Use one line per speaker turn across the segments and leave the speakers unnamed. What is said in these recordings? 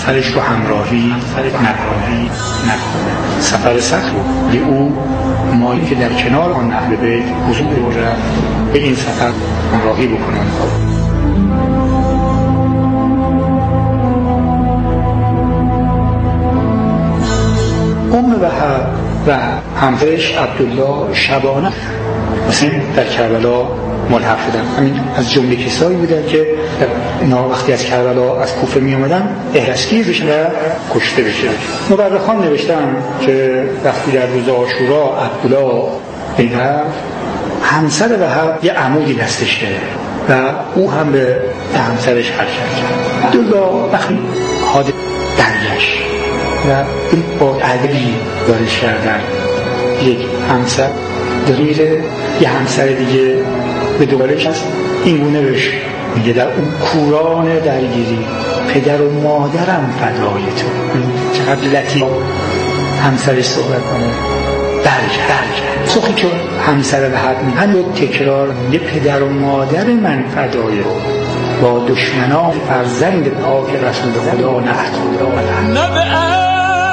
سفرش رو همراهی نکنه. سفر سخت بود. او مایی که در کنار آن اهل بیت حضور دارد به این سفر همراهی بکنند. وهب و همسرش عبدالله شبانه مثلا در کربلا ملحق شدن. همین از جمله کسایی بودن که اینا وقتی از کربلا از کوفه می اومدن دستگیر بشن و کشته بشن. مورخان نوشتن که وقتی در روز عاشورا عبدالله پیدا همسر وهب یه عمودی دستش گرفت و او هم به همسرش حرکت کرد. عبدالله وقتی حادثه درگشت و این با عدلی دارش کردن یک همسر دلیل یه همسر دیگه به دوبارش هست این گونه بهش میگه در اون کوران درگیری پدر و مادرم فدای تو. چقدر لطیف همسرش صحبت کنه. برگرد سخی که همسر به حد میگه هم تکرار یه پدر و مادر من فدای با دشمنان فرزند پاک رسول خدا نهد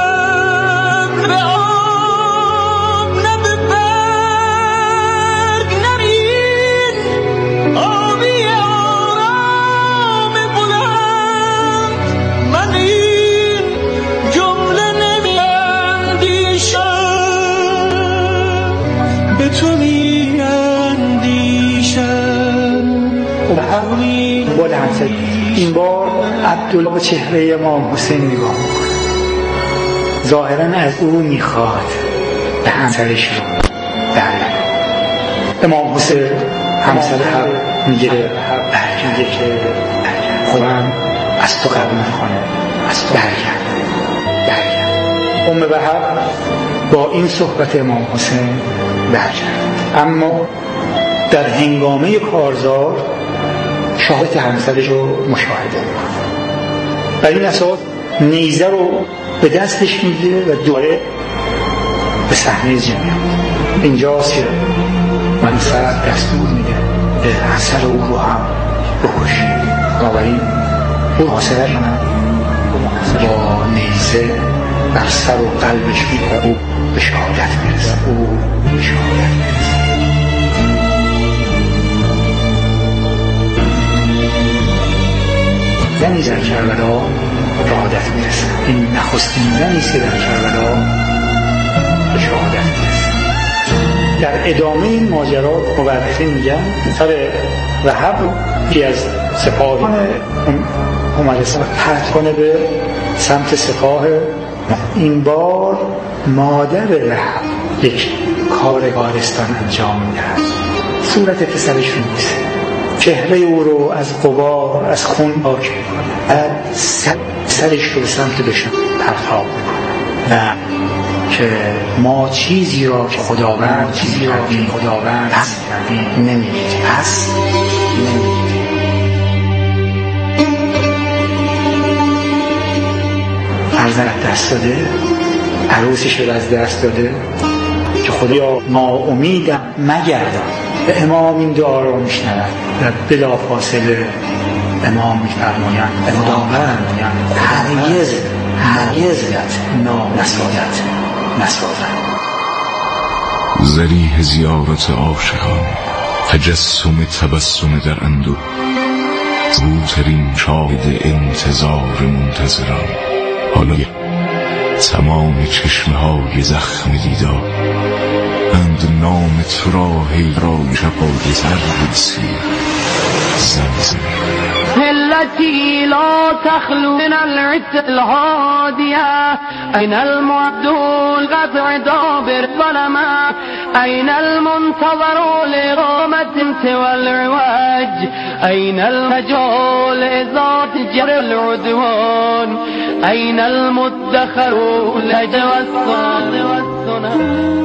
این بار عبدالله به چهره امام حسین نگاه میکنه. ظاهرا از او میخواد به همسرش رو برگرد. امام حسین همسر حق میگه برگرد خودم از تو قبول میکنه از تو برگرد. وهب با این صحبت امام حسین برگرد، اما در هنگامه کارزار شهادت همسرش رو مشاهده میکنه. بر این اساس نیزه رو به دستش میگیره و دوباره به صحنه جنگ میاد. اینجاست که منصر دستور میده به همسر او رو هم بکش. بنابراین او حاصله کنه با نیزه بر سر و قلبش میگه او به شهادت میرسه. زنی در کربلا شهادت میرسه. این نخستین زنیست که در کربلا به شهادت میرسه. در ادامه این ماجرا مورخین میگن سر وهب که از سپاهیان اومده پرت کنه به سمت سپاه. این بار مادر وهب یک کار کارستان انجام میدهد. صورت پسرش رو میسه، چهره او رو از غبار از خون پاک میکنه، سرش رو به سمت دشمن پرتاب میکنه و که ما چیزی را که خداوند پس نمیگیریم. فرزند دست داده، عروسش رو از دست داده که خدایا ناامیدم مگردان. به امام این دعا رو میشنوند و بلا فاصله امام میفرمایند خداوند هرگز نسازد.
ذریح زیارت عاشقان، تجسم تبسم در اندوه، زودترین شاهد انتظار منتظران. حالا تمام چشمه های زخم دیدار اند نام تو را حیران شبای زربیسی زمزم.
التي لا تخلو من العتق الهادية. أين المعد القطع دابر ظلما؟ أين المنتظر لغامة سوى العواج؟ أين المجال ذات جر العدوان؟ أين المدخر لجوى الصاد والسنان؟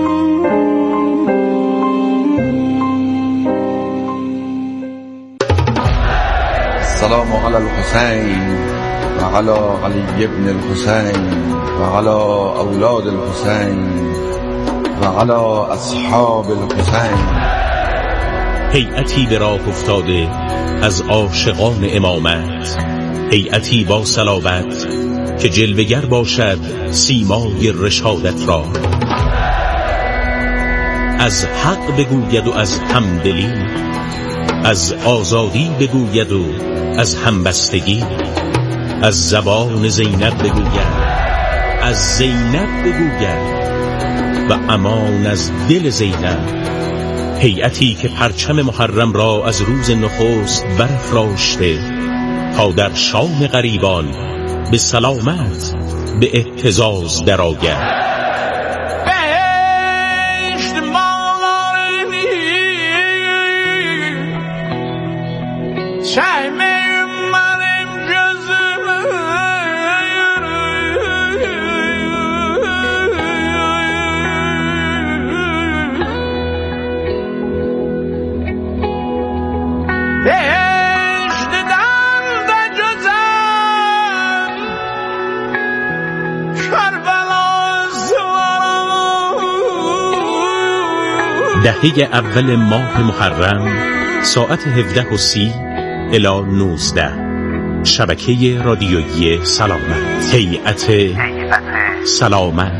السلام على الحسين وعلى علي بن الحسين وعلى أولاد الحسين وعلى أصحاب الحسين.
هیئتی به راه افتاده از عاشقان امامت، هیئتی با صلابت که جلوگر باشد سیمای رشادت را. از حق بگوید و از همدلی، از آزادی بگوید و از همبستگی، از زبان زینب بگوید، از زینب بگوید و امان از دل زینب. هیئتی که پرچم محرم را از روز نخست برافراشته تا در شام غریبان به سلامت به اعتزاز درآید. دهه اول ماه محرم ساعت 17:30 الی 19 شبکه رادیویی سلامت. هیئت سلامت.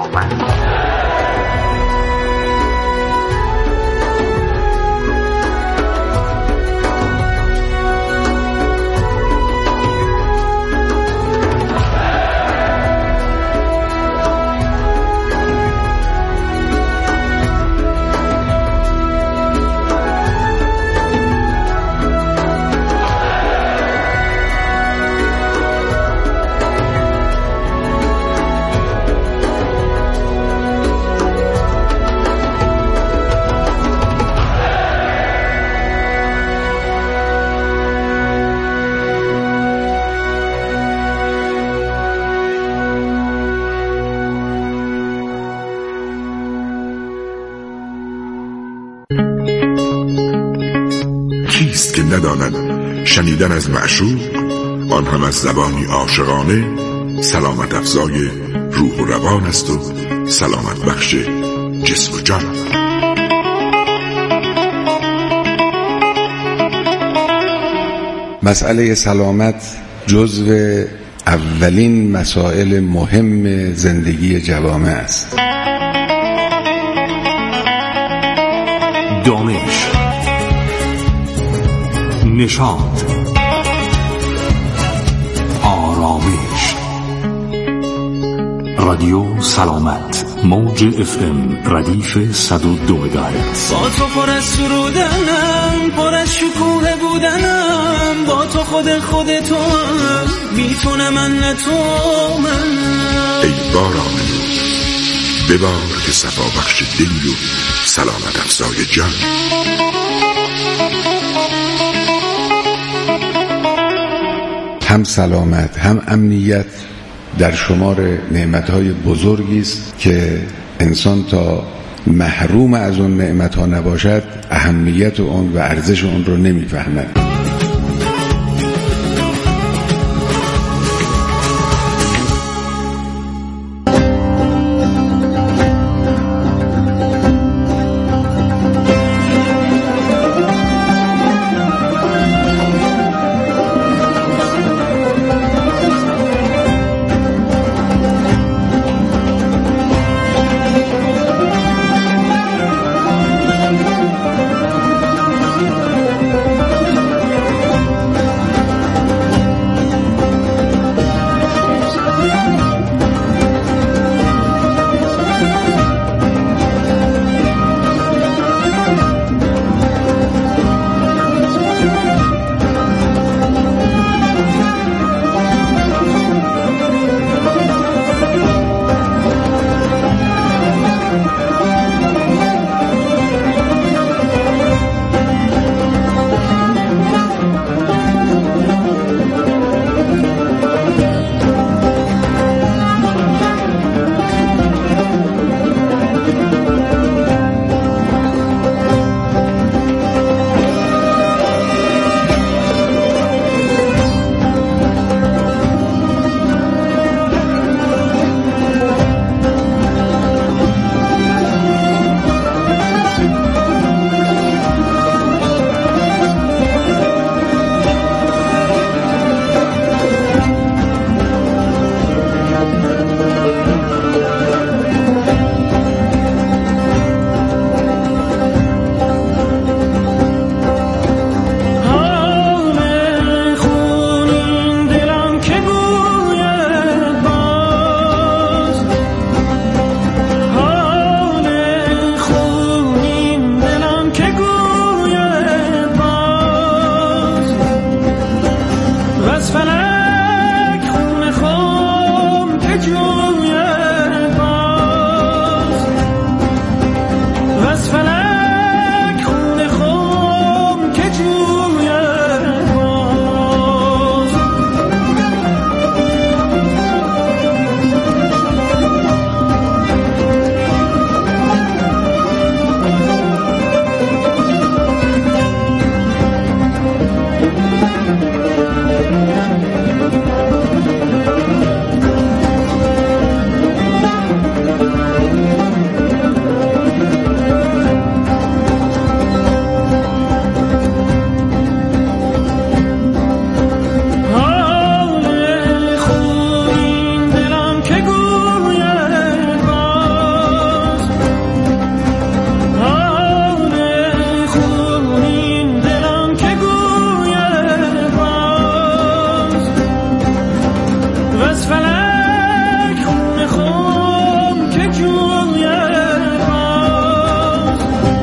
کیست که نداند شنیدن از معشوق، آن هم از زبانی عاشقانه، سلامت افزای روح و روان است و سلامت بخش جسم و جان.
مسئله سلامت جزو اولین مسائل مهم زندگی جوامع است.
دانش، نشاط، آرامش. رادیو سلامت، موج FM ردیف 102 مگاهرتز.
با تو پر از سرودنم، پر از شکوه بودنم، با تو خودتو میتونم من نه تو من.
ای باران ببار که صفا بخش دلی و سلامت افزای جان.
هم سلامت هم امنیت در شمار نعمتهای بزرگی است که انسان تا محروم از اون نعمتها نباشد اهمیت اون و ارزش اون رو نمیفهمد.
فلک خون خون که جوید باز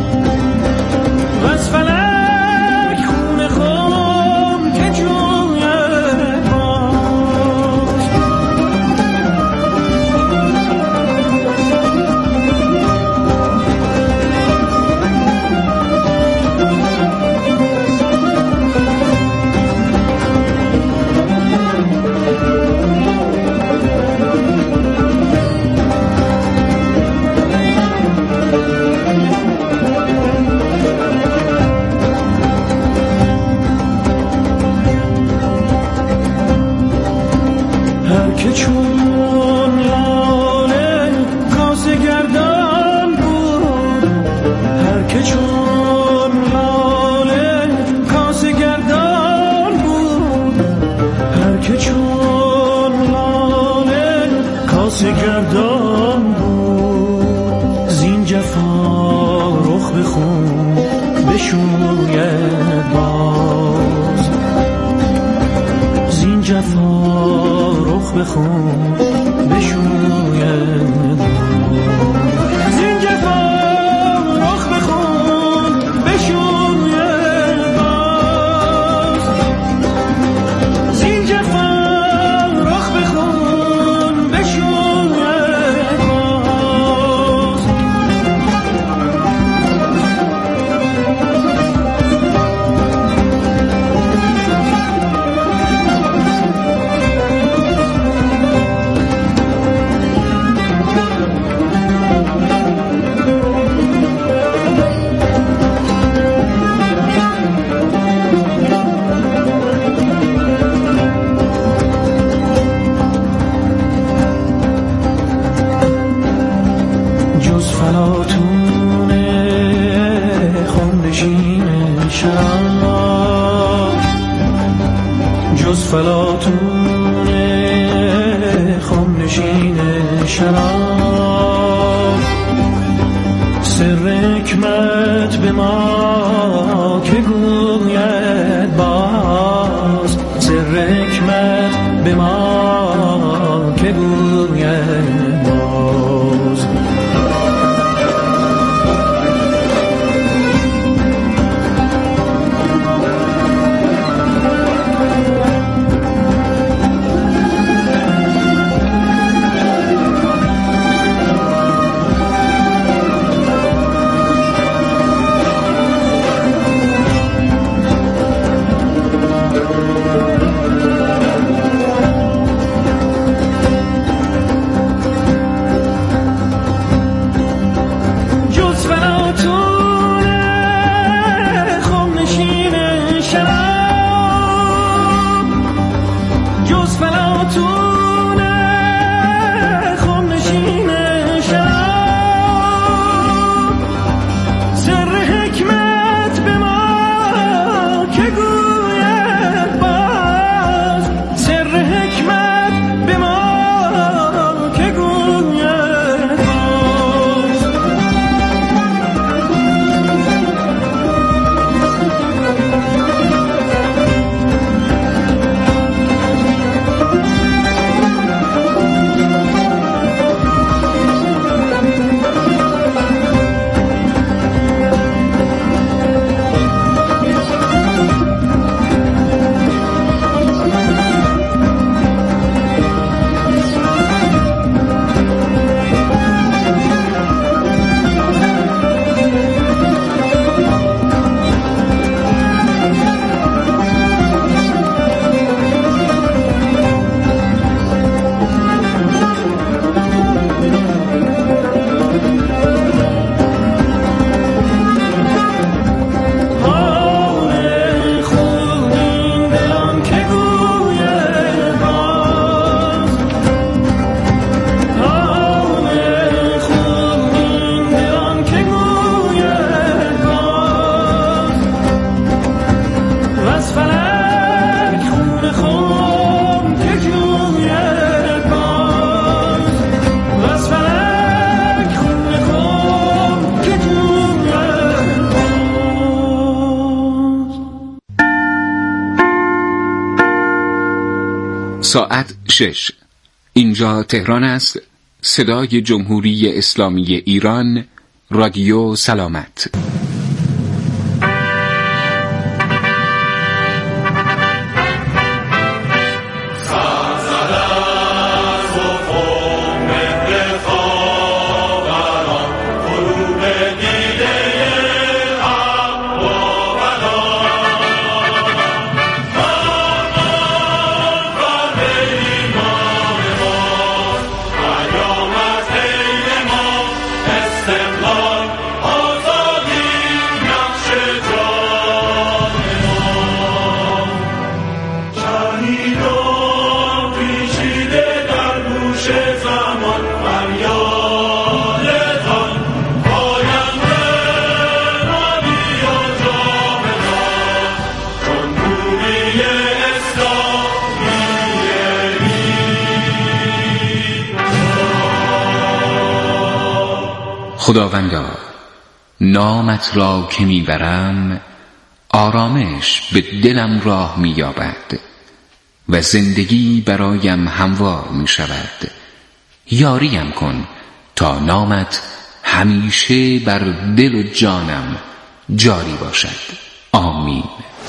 و از فلک خون خون که جوید باز که چون لاله کاسه گردان بود هر که چون لاله کاسه گردان بود هر که چون لاله کاسه گردان بود زین جفا رخ به خون بشوید باز زین جفا بخون بشوید زین جفا رخ بخون بشوید باز زین جفا رخ بخون بشوید باز فلاطون خمنشین شراب سر حکمت به ما که گوید باز سر حکمت به ما که گوید باز
ساعت 6. اینجا تهران است، صدای جمهوری اسلامی ایران، رادیو سلامت. خداوندا، نامت را که میبرم آرامش به دلم راه مییابد و زندگی برایم هموار میشود. یاریم کن تا نامت همیشه بر دل و جانم جاری باشد. آمین.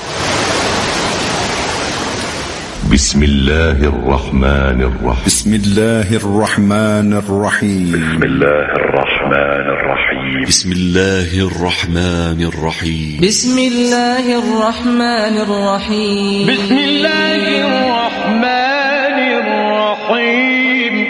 بسم الله الرحمن الرحیم.
بسم الله الرحمن الرحیم.
بسم الله الرحمن الرحیم.
بسم الله الرحمن الرحیم.
بسم الله الرحمن الرحیم.
بسم الله الرحمن الرحیم.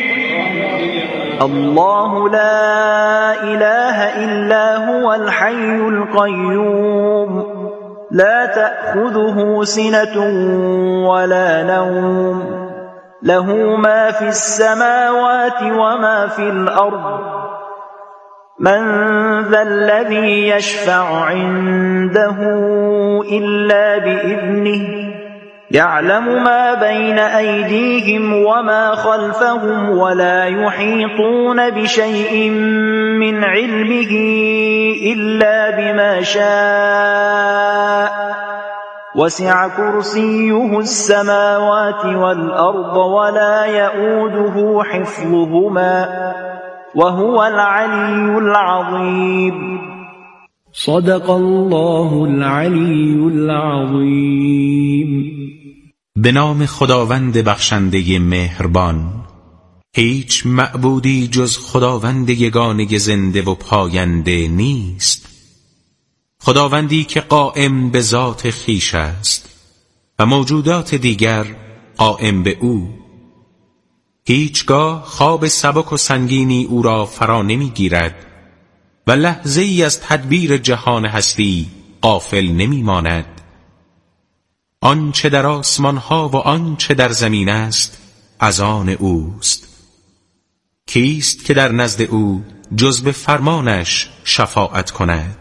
الله لا إله إلا هو الحي القيوم لا تأخذه سنة ولا نوم له ما في السماوات وما في الأرض من ذا الذي يشفع عنده إلا بإذنه يعلم ما بين أيديهم وما خلفهم ولا يحيطون بشيء من علمه إلا بما شاء وسع كرسيه السماوات والأرض ولا يؤوده حفظهما وهو العلي العظيم.
صدق الله العلی العظیم.
به نام خداوند بخشنده مهربان. هیچ معبودی جز خداوند یگانه زنده و پاینده نیست، خداوندی که قائم به ذات خویش است و موجودات دیگر قائم به او. هیچگاه خواب سبک و سنگینی او را فرا نمی گیرد و لحظه ای از تدبیر جهان هستی غافل نمی ماند. آنچه در آسمان ها و آنچه در زمین است از آن اوست. کیست که در نزد او جز به فرمانش شفاعت کند؟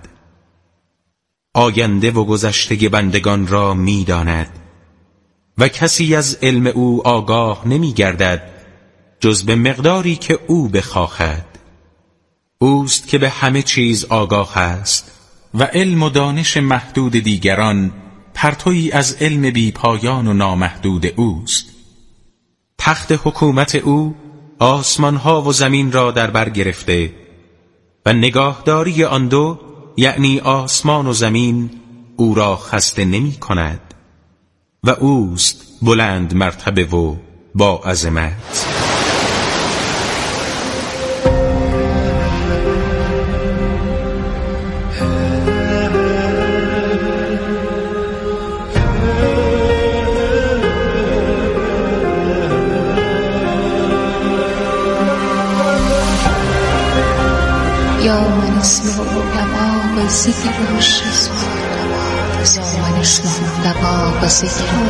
آینده و گذشته بندگان را می داند و کسی از علم او آگاه نمی گردد جز به مقداری که او بخواهد. اوست که به همه چیز آگاه است و علم و دانش محدود دیگران پرتویی از علم بی پایان و نامحدود اوست. تخت حکومت او آسمانها و زمین را در بر گرفته و نگاهداری آن دو، یعنی آسمان و زمین، او را خسته نمی کند و اوست بلند مرتبه و با عظمت.
یا من اسمه دباغ ذکر اسمه یا من اسمه دباغ ذکر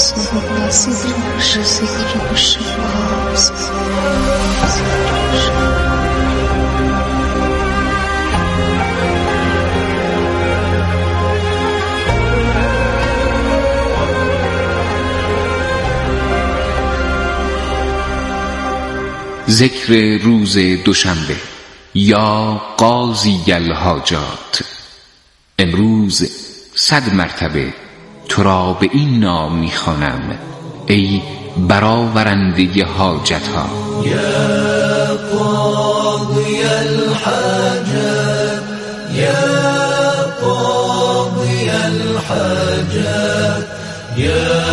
ذکر روز دوشنبه. یا قاضی الحاجات، امروز 100 مرتبه تو را به این نام می‌خوانم ای برآورنده حاجت ها.
یا قاضی الحاجات یا قاضی الحاجات یا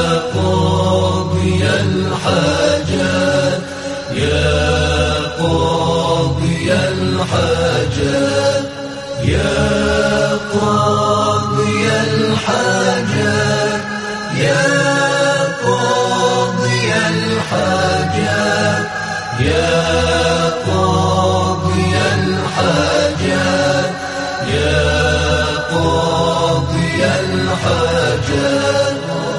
قاضی الحاجات یا قاضی الحاجات یا قاضی الحاجات یا قاضی الحاجات یا قاضی الحاجات یا قاضی الحاجات.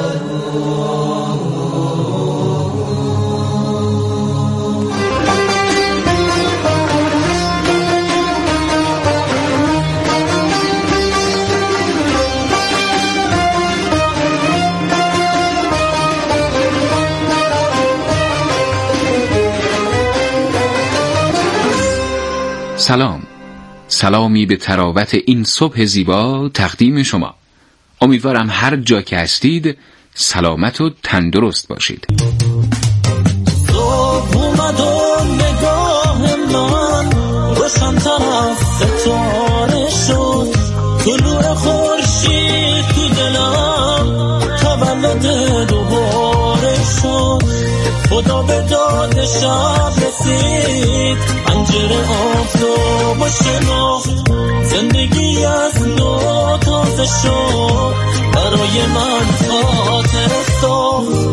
سلام، سلامی به تراوت این صبح زیبا تقدیم شما. امیدوارم هر جا که هستید سلامت و تندرست باشید.
صبح اومد و نگاه من روشن‌تر از ستاره شد، طلوع خورشید تو دلم تولد دوباره شد، خدا به داد شب رسید، پنجره آفتاب و شناخت، زندگی از نو تازه شد، برای من خاطر ساخت.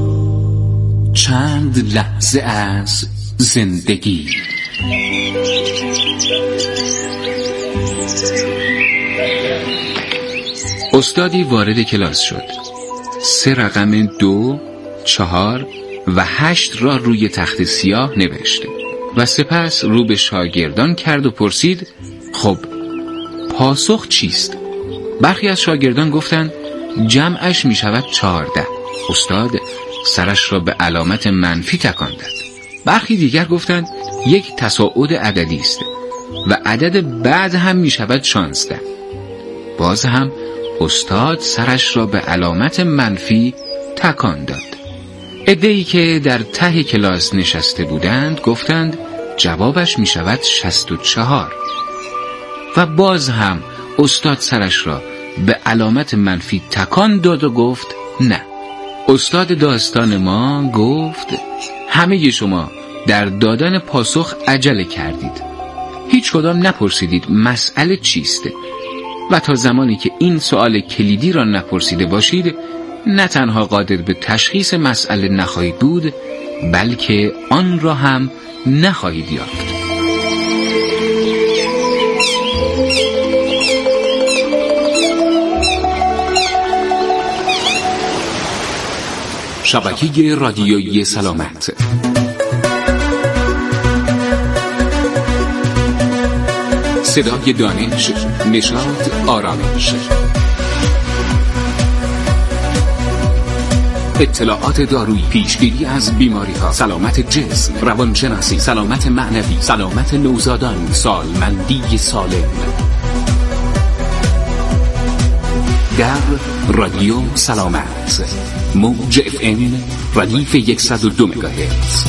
چند لحظه از زندگی. استادی وارد کلاس شد. 3 رقم 2، 4 و 8 را روی تخت سیاه نوشت و سپس رو به شاگردان کرد و پرسید خب پاسخ چیست؟ برخی از شاگردان گفتند جمعش می شود 14. استاد سرش را به علامت منفی تکان داد. برخی دیگر گفتند یک تصاعد عددی است و عدد بعد هم می شود 16. باز هم استاد سرش را به علامت منفی تکان داد. عده‌ای که در ته کلاس نشسته بودند گفتند جوابش می شود 64 و باز هم استاد سرش را به علامت منفی تکان داد و گفت نه. استاد داستان ما گفت همه شما در دادن پاسخ عجله کردید، هیچ کدام نپرسیدید مسئله چیست و تا زمانی که این سوال کلیدی را نپرسیده باشید نه تنها قادر به تشخیص مسئله نخواهید بود بلکه آن را هم نخواهید یافت. شبکه رادیویی سلامت، صدای دانش، نشاط، آرامش، اطلاعات دارویی، پیشگیری از بیماری ها، سلامت جسم، روانشناسی، سلامت معنوی، سلامت نوزادان، سالمندی سالم. در رادیو سلامت، موج FM ردیف 102 مگاهرتز.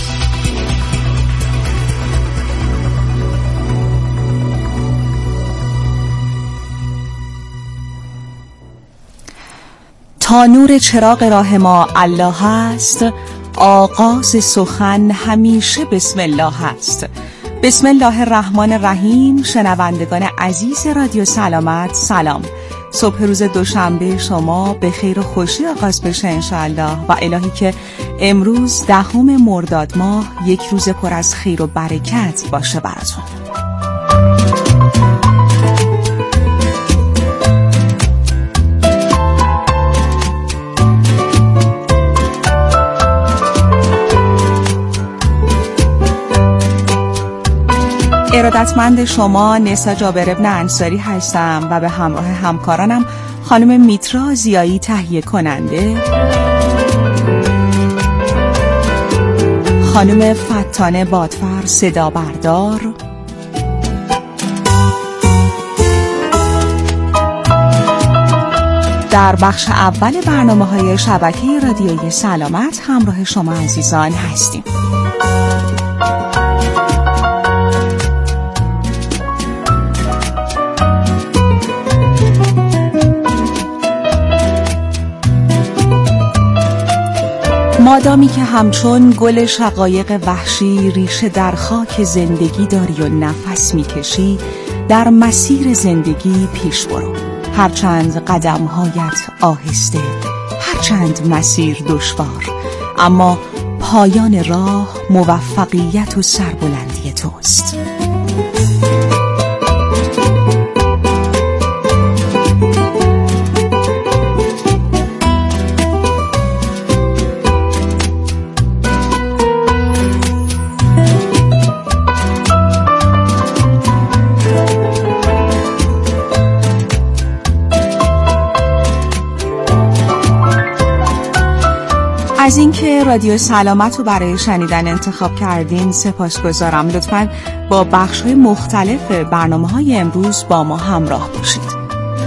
تا نور چراغ راه ما الله است، آغاز سخن همیشه بسم الله است. بسم الله الرحمن الرحیم. شنوندگان عزیز رادیو سلامت سلام. صبح روز دوشنبه شما به خیر و خوشی آغاز بشه انشاءالله و الهی که امروز 10 مرداد ماه یک روز پر از خیر و برکت باشه براتون. ارادتمند شما نسا جابر ابن انصاری هستم و به همراه همکارانم خانم میترا زیایی تهیه کننده، خانم فتانه بادفر صدا بردار، در بخش اول برنامه‌های شبکه رادیویی سلامت همراه شما عزیزان هستیم. مادامی که همچون گل شقایق وحشی ریشه در خاک زندگی داری و نفس میکشی، در مسیر زندگی پیش برو. هرچند قدمهایت آهسته، هرچند مسیر دشوار، اما پایان راه موفقیت و سربلندی توست. از اینکه رادیو سلامت رو برای شنیدن انتخاب کردین سپاسگزارم. لطفاً با بخش‌های مختلف برنامه‌های امروز با ما همراه باشید.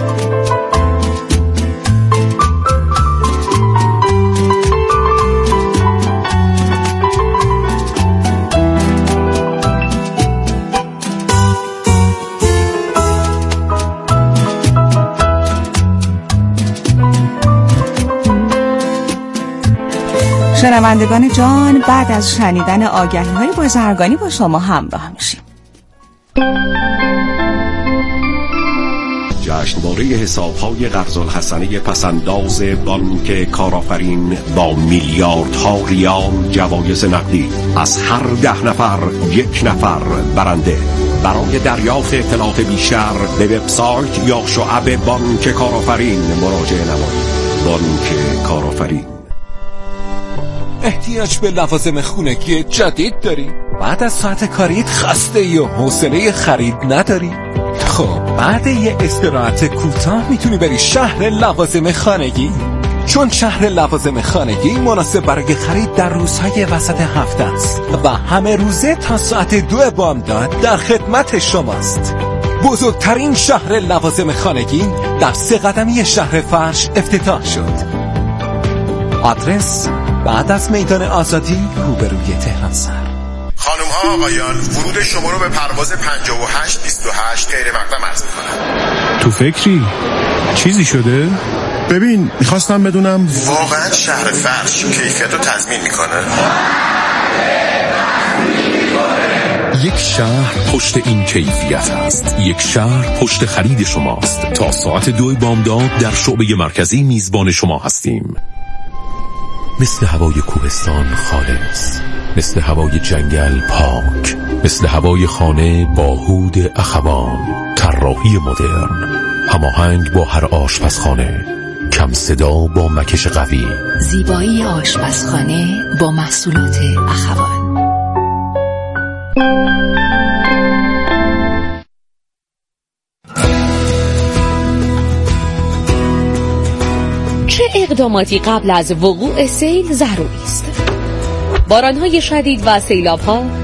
شنوندگان جان، بعد از شنیدن آگهی‌های بازرگانی با شما همراه میشیم.
جشنواره حساب‌های قرض الحسنه پسنداز بانک کارآفرین با میلیاردها ریال جوایز نقدی. از هر 10 نفر 1 نفر برنده. برای دریافت اطلاعات بیشتر به وبسایت یا شعب بانک کارآفرین مراجعه نمایید. بانک کارآفرین.
احتیاج به لوازم خونگی جدید داری؟ بعد از ساعت کاریت خسته و حوصله خرید نداری؟ خب بعد یه استراحت کوتاه میتونی بری شهر لوازم خانگی، چون شهر لوازم خانگی مناسب برای خرید در روزهای وسط هفته است و همه روزه تا ساعت 2 بامداد در خدمت شماست. بزرگترین شهر لوازم خانگی در 3 قدمی شهر فرش افتتاح شد. آدرس بعد از میدان آزادی روبروی تهران سر.
خانم ها آقایان، ورود شما رو به پرواز 5828 غیر مقدم عرض می‌کنم.
تو فکری؟ چیزی شده؟
ببین میخواستم بدونم واقعا شهر فرش کیفیت رو تضمین میکنه؟
یک شهر پشت این کیفیت است. یک شهر پشت خرید شماست. تا ساعت 2 بامداد در شعبه مرکزی میزبان شما هستیم. مثل هوای کوهستان خالص، مثل هوای جنگل پاک، مثل هوای خانه با هود اخوان. طراحی مدرن، هماهنگ با هر آشپزخانه، کم صدا با مکش قوی.
زیبایی آشپزخانه با محصولات اخوان.
چه اقداماتی قبل از وقوع سیل ضروری است؟ باران‌های شدید و سیلاب‌ها